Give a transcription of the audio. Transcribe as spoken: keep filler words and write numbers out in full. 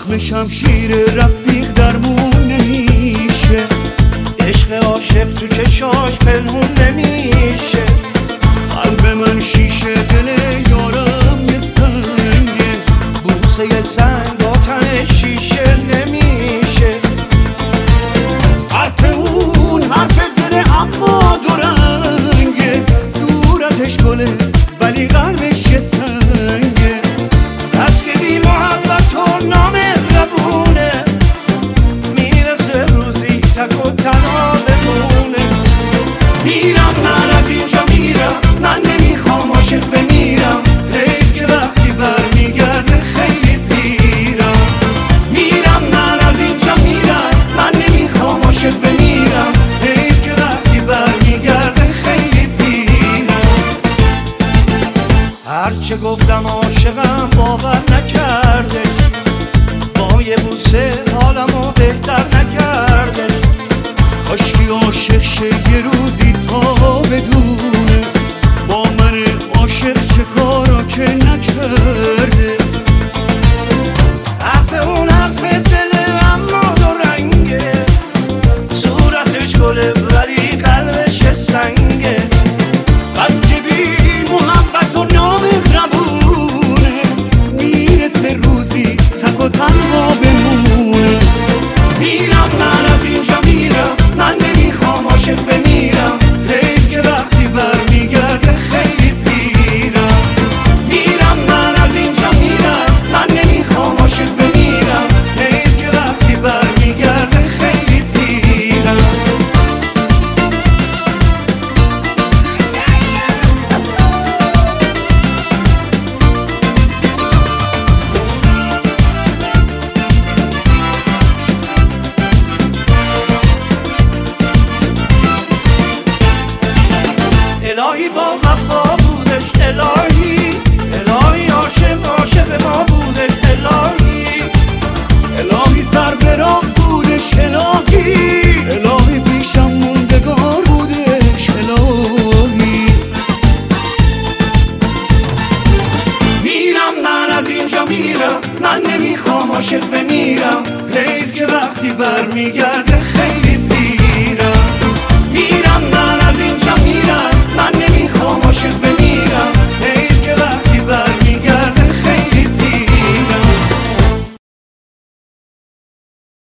زخم شمشیر رفیق درمون نمیشه، عشق عاشق تو چشاش پنهون نمیشه. قلب من شیشه دل یارم یه سنگه، بوسه سنگ با تن شیشه نمیشه. حرف اون حرف دل اما دو رنگه، صورتش گله ولی قلبش یه سنگه. بس که بی محبت و نامهربونه، میرسه روزی تک و تنها بمونه. میرم من از اینجا میرم، من نمیخوام عاشق بمیرم، حیف که وقتی برمیگرده خیلی پیرم. میرم من از اینجا میرم، من نمیخوام عاشق بمیرم، حیف که وقتی برمیگرده خیلی پیرم. هرچه گفتم عاشقم باور نکرده، با یه بوسه حالمو بهتر نکرده. کاشکی عاشق شه یه روزی تا بدونه، با من عاشق چه کارا که نکرده. حرف اون حرف دل اما دو رنگه، صورتش گله ولی قلبش سنگه. بس که بی محبت و نامهربونه، میرسه روزی تک و تنها بمونه. میرم من از اینجا میرم، من نمیخوام عاشق بمیرم، حیف که وقتی برمیگرده خیلی پیرم. میرم من از اینجا میرم، من نمیخوام عاشق بمیرم، حیف که وقتی برمیگرده خیلی پیرم. الهی با وفا بودش، الهی الهی عاشق عاشق ما بودش، الهی الهی سر به راه بودش، الهی